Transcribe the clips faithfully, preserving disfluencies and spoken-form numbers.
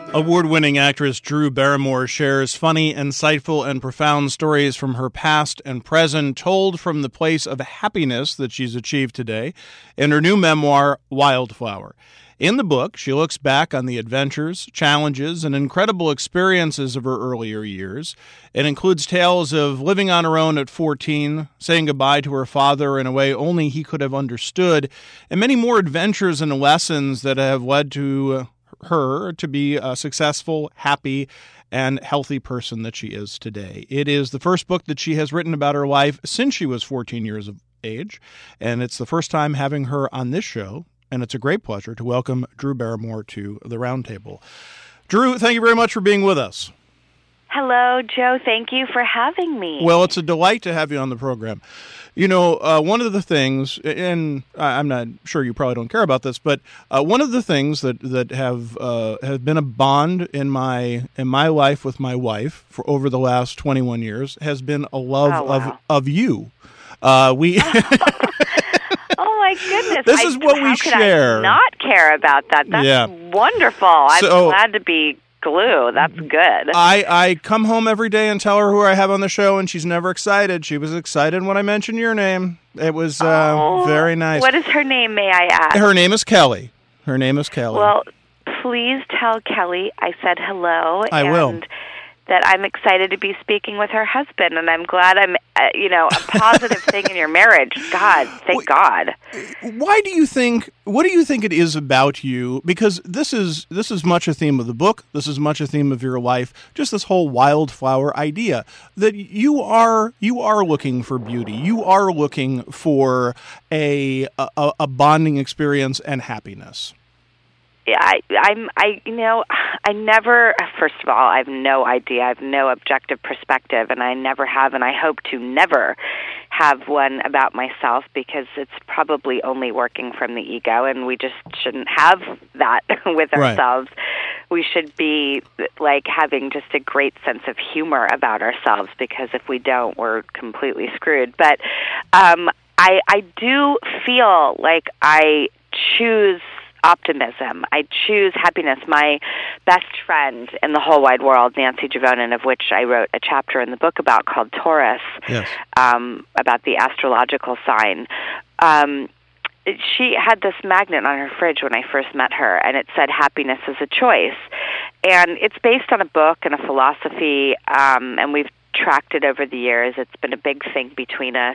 Award-winning actress Drew Barrymore shares funny, insightful, and profound stories from her past and present, told from the place of happiness that she's achieved today in her new memoir, Wildflower. In the book, she looks back on the adventures, challenges, and incredible experiences of her earlier years. It includes tales of living on her own at fourteen, saying goodbye to her father in a way only he could have understood, and many more adventures and lessons that have led to her to be a successful, happy, and healthy person that she is today. It is the first book that she has written about her life since she was fourteen years of age, and it's the first time having her on this show, and it's a great pleasure to welcome Drew Barrymore to the Roundtable. Drew, thank you very much for being with us. Hello, Joe. Thank you for having me. Well, it's a delight to have you on the program. You know, uh, one of the things, and I'm not sure you probably don't care about this, but uh, one of the things that that have uh, have been a bond in my in my life with my wife for over the last twenty-one years has been a love oh, wow. of of you. Uh, we. Oh my goodness! This is I, what how we could share. I not care about that. That's yeah. wonderful. I'm so, glad to be glue. That's good. I, I come home every day and tell her who I have on the show, and she's never excited. She was excited when I mentioned your name. It was uh, oh, very nice. What is her name, may I ask? Her name is Kelly. Her name is Kelly. Well, please tell Kelly I said hello. I and will. That I'm excited to be speaking with her husband, and I'm glad I'm, uh, you know, a positive thing in your marriage. God, thank God. Why do you think? What do you think it is about you? Because this is this is much a theme of the book. This is much a theme of your life. Just this whole wildflower idea that you are you are looking for beauty. You are looking for a a, a bonding experience and happiness. I, I'm, I, you know, I never, first of all, I have no idea. I have no objective perspective, and I never have, and I hope to never have one about myself because it's probably only working from the ego, and we just shouldn't have that with Right. ourselves. We should be, like, having just a great sense of humor about ourselves because if we don't, we're completely screwed. But um, I, I do feel like I choose optimism. I choose happiness. My best friend in the whole wide world, Nancy Javonin, of which I wrote a chapter in the book about called Taurus, yes. um, about the astrological sign. Um, she had this magnet on her fridge when I first met her, and it said happiness is a choice. And it's based on a book and a philosophy, um, and we've tracked it over the years. It's been a big thing between us.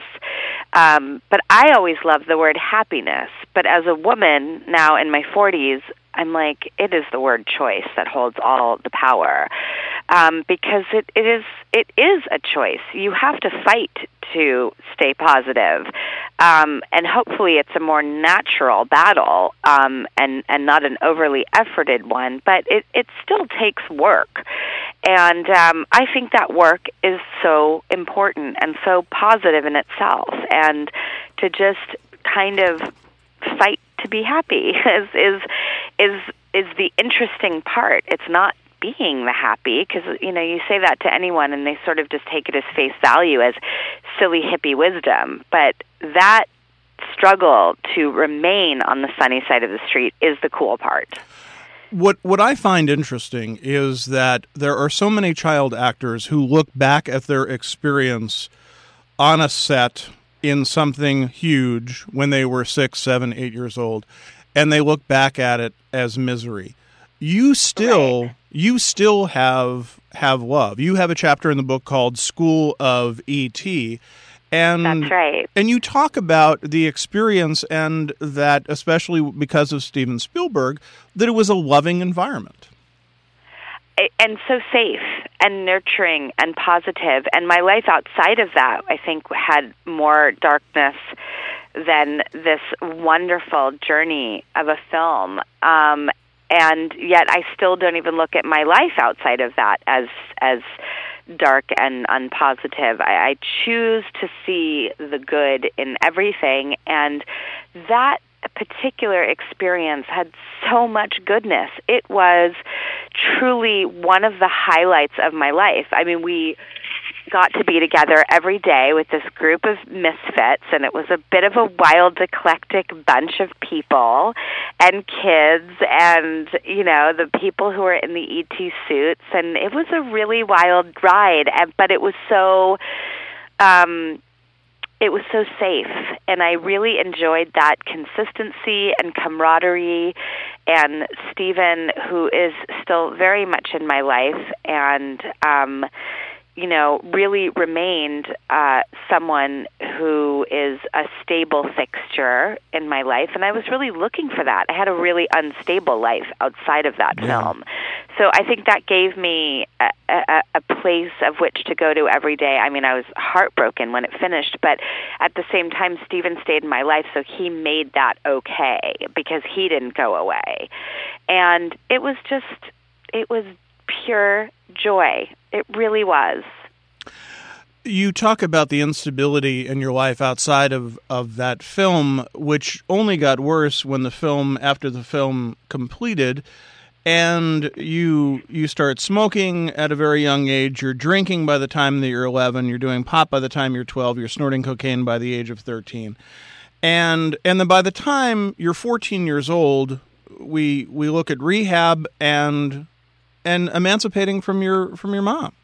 Um, but I always loved the word happiness. But as a woman now in my forties, I'm like, it is the word choice that holds all the power. Um, because it, it is it is a choice. You have to fight to stay positive. Um, and hopefully it's a more natural battle um, and, and not an overly efforted one. But it, it still takes work. And um, I think that work is so important and so positive in itself. And to just kind of fight to be happy is is is is the interesting part. It's not being the happy, because you know you say that to anyone and they sort of just take it as face value as silly hippie wisdom. But that struggle to remain on the sunny side of the street is the cool part. What what I find interesting is that there are so many child actors who look back at their experience on a set in something huge when they were six, seven, eight years old, and they look back at it as misery. You still right. you still have have love. You have a chapter in the book called School of E T. And, That's right. And you talk about the experience and that, especially because of Steven Spielberg, that it was a loving environment. And so safe and nurturing and positive. And my life outside of that, I think, had more darkness than this wonderful journey of a film. Um, and yet I still don't even look at my life outside of that as as dark and unpositive. I, I choose to see the good in everything, and that particular experience had so much goodness. It was truly one of the highlights of my life. I mean, we got to be together every day with this group of misfits, and it was a bit of a wild, eclectic bunch of people and kids and, you know, the people who were in the E T suits, and it was a really wild ride, but it was so... Um, It was so safe, and I really enjoyed that consistency and camaraderie, and Stephen, who is still very much in my life, and, um, you know, really remained uh, someone who is a stable fixture in my life, and I was really looking for that. I had a really unstable life outside of that yeah. film. So I think that gave me a, a, a place of which to go to every day. I mean, I was heartbroken when it finished, but at the same time, Stephen stayed in my life, so he made that okay because he didn't go away. And it was just, it was pure joy. It really was. You talk about the instability in your life outside of, of that film, which only got worse when the film, after the film completed, and you you start smoking at a very young age, you're drinking by the time that you're eleven, you're doing pot by the time you're twelve, you're snorting cocaine by the age of thirteen. And and then by the time you're fourteen years old, we we look at rehab and and emancipating from your from your mom.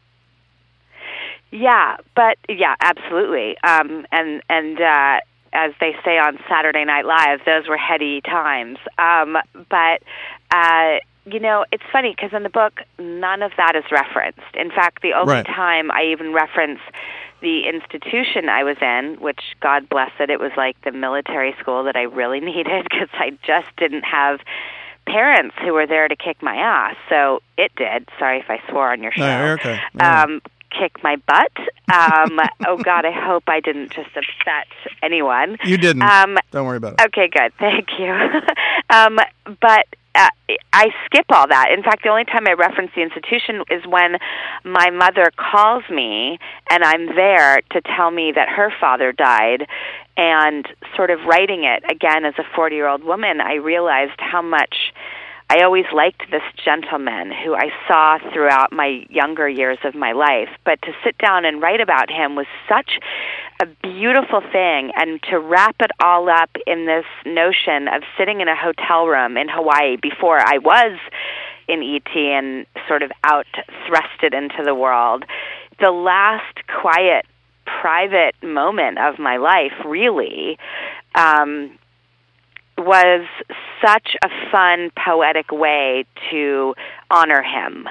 Yeah, but yeah, absolutely. Um, and and uh, as they say on Saturday Night Live, those were heady times. Um, but uh, you know, it's funny because in the book, none of that is referenced. In fact, the only right. time I even reference the institution I was in, which God bless it, it was like the military school that I really needed because I just didn't have parents who were there to kick my ass. So it did. Sorry if I swore on your show. No, you're okay. Yeah. Um, kick my butt. Um, oh, God, I hope I didn't just upset anyone. You didn't. Um, Don't worry about it. Okay, good. Thank you. um, but uh, I skip all that. In fact, the only time I reference the institution is when my mother calls me and I'm there to tell me that her father died. And sort of writing it, again, as a forty-year-old woman, I realized how much I always liked this gentleman who I saw throughout my younger years of my life. But to sit down and write about him was such a beautiful thing, and to wrap it all up in this notion of sitting in a hotel room in Hawaii before I was in E T and sort of out thrusted into the world. The last quiet, private moment of my life, really, um, was such a fun, poetic way to honor him.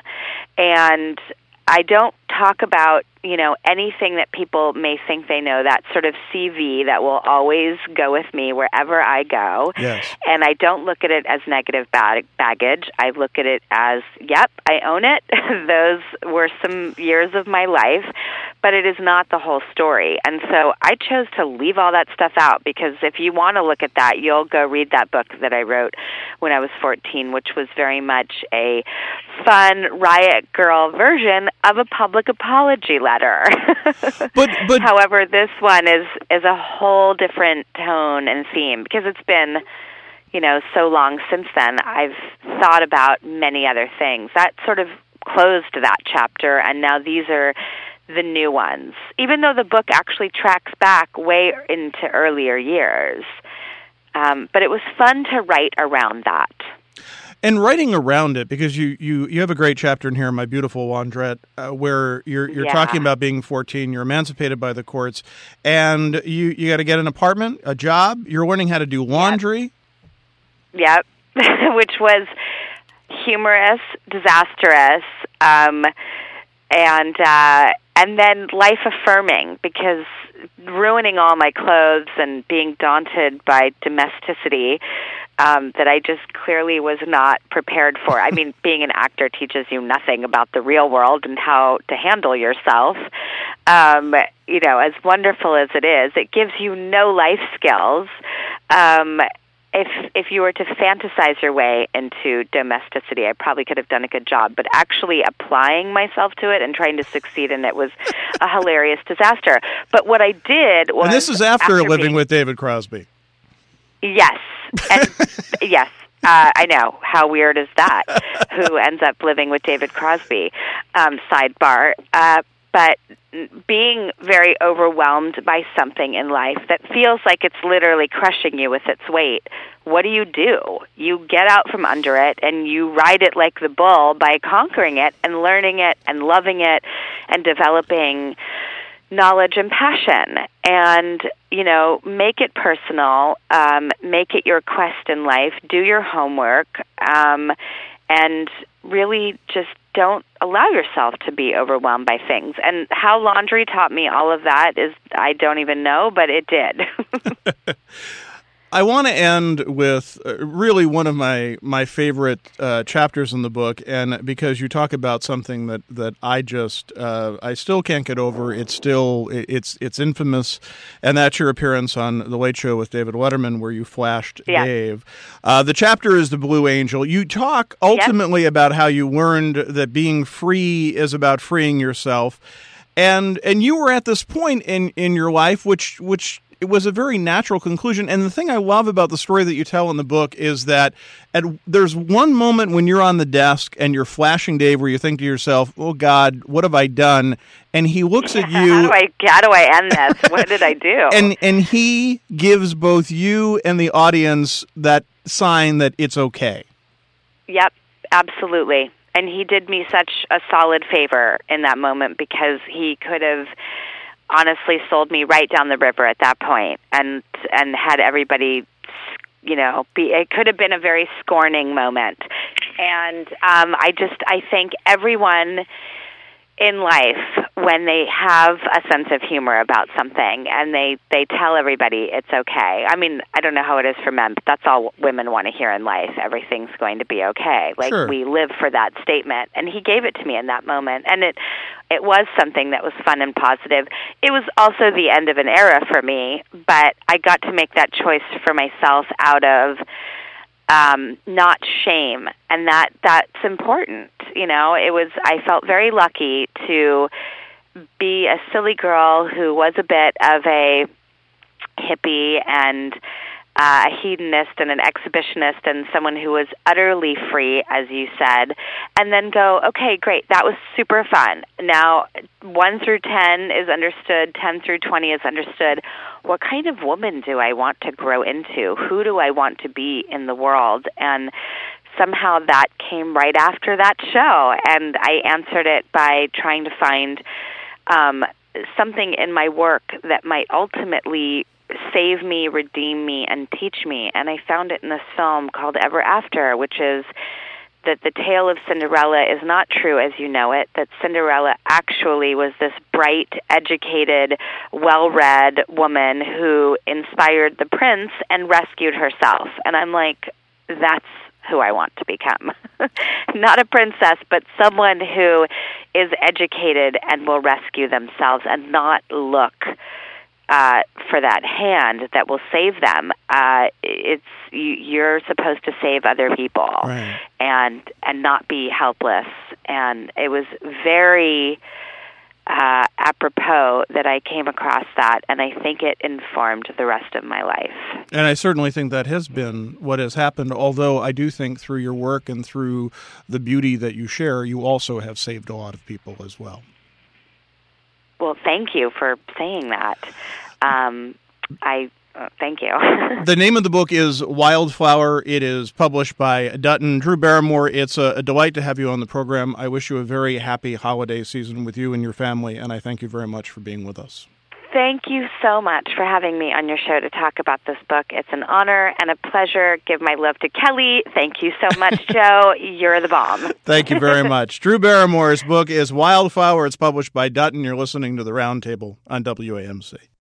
And I don't talk about, you know, anything that people may think they know, that sort of C V that will always go with me wherever I go. Yes. And I don't look at it as negative bag- baggage. I look at it as, yep, I own it. Those were some years of my life, but it is not the whole story. And so I chose to leave all that stuff out, because if you want to look at that, you'll go read that book that I wrote when I was fourteen, which was very much a fun riot girl version of a public apology letter. but, but However, this one is, is a whole different tone and theme, because it's been, you know, so long since then. I've thought about many other things. That sort of closed that chapter, and now these are the new ones, even though the book actually tracks back way into earlier years. Um, but it was fun to write around that. And writing around it, because you, you, you have a great chapter in here, My Beautiful Wandrette, uh, where you're you're yeah. talking about being fourteen, you're emancipated by the courts, and you, you got to get an apartment, a job, you're learning how to do laundry. Yep, yep. Which was humorous, disastrous, um, and uh, and then life-affirming, because ruining all my clothes and being daunted by domesticity um, that I just clearly was not prepared for. I mean, being an actor teaches you nothing about the real world and how to handle yourself. Um, you know, as wonderful as it is, it gives you no life skills. Um, if if you were to fantasize your way into domesticity, I probably could have done a good job. But actually applying myself to it and trying to succeed in it was a hilarious disaster. But what I did was... And this is after, after living being, with David Crosby. Yes. And, yes. Uh, I know. How weird is that? Who ends up living with David Crosby? Um, sidebar. Uh, but being very overwhelmed by something in life that feels like it's literally crushing you with its weight, what do you do? You get out from under it and you ride it like the bull by conquering it and learning it and loving it and developing knowledge and passion. And, you know, make it personal, um, make it your quest in life, do your homework, um, and really just don't allow yourself to be overwhelmed by things. And how laundry taught me all of that is, I don't even know, but it did. I want to end with uh, really one of my my favorite uh, chapters in the book, and because you talk about something that that I just uh, I still can't get over. It's still it's it's infamous, and that's your appearance on The Late Show with David Letterman, where you flashed yeah. Dave. Uh, the chapter is The Blue Angel. You talk ultimately yep. about how you learned that being free is about freeing yourself, and and you were at this point in in your life, which which. It was a very natural conclusion. And the thing I love about the story that you tell in the book is that at, there's one moment when you're on the desk and you're flashing Dave where you think to yourself, oh, God, what have I done? And he looks at you. How do I, how do I end this? What did I do? And, and he gives both you and the audience that sign that it's okay. Yep, absolutely. And he did me such a solid favor in that moment, because he could have honestly sold me right down the river at that point, and and had everybody, you know, be. It could have been a very scorning moment, and um, I just I thank everyone in life when they have a sense of humor about something and they they tell everybody it's okay. I mean, I don't know how it is for men, but that's all women want to hear in life. Everything's going to be okay. Like, sure. We live for that statement, and he gave it to me in that moment, and it it was something that was fun and positive. It was also the end of an era for me, but I got to make that choice for myself out of Um, not shame, and that that's important. You know, it was. I felt very lucky to be a silly girl who was a bit of a hippie and uh, a hedonist and an exhibitionist, and someone who was utterly free, as you said, and then go, okay, great, that was super fun. Now, one through ten is understood, ten through twenty is understood. What kind of woman do I want to grow into? Who do I want to be in the world? And somehow that came right after that show, and I answered it by trying to find um, something in my work that might ultimately save me, redeem me, and teach me. And I found it in this film called Ever After, which is that the tale of Cinderella is not true as you know it, that Cinderella actually was this bright, educated, well-read woman who inspired the prince and rescued herself. And I'm like, that's who I want to become. Not a princess, but someone who is educated and will rescue themselves and not look Uh, for that hand that will save them. Uh, it's you, you're supposed to save other people, right. and and not be helpless. And it was very uh, apropos that I came across that, and I think it informed the rest of my life. And I certainly think that has been what has happened, although I do think through your work and through the beauty that you share, you also have saved a lot of people as well. Well, thank you for saying that. Um, I uh, thank you. The name of the book is Wildflower. It is published by Dutton. Drew Barrymore, it's a, a delight to have you on the program. I wish you a very happy holiday season with you and your family, and I thank you very much for being with us. Thank you so much for having me on your show to talk about this book. It's an honor and a pleasure. Give my love to Kelly. Thank you so much, Joe. You're the bomb. Thank you very much. Drew Barrymore's book is Wildflower. It's published by Dutton. You're listening to The Roundtable on W A M C.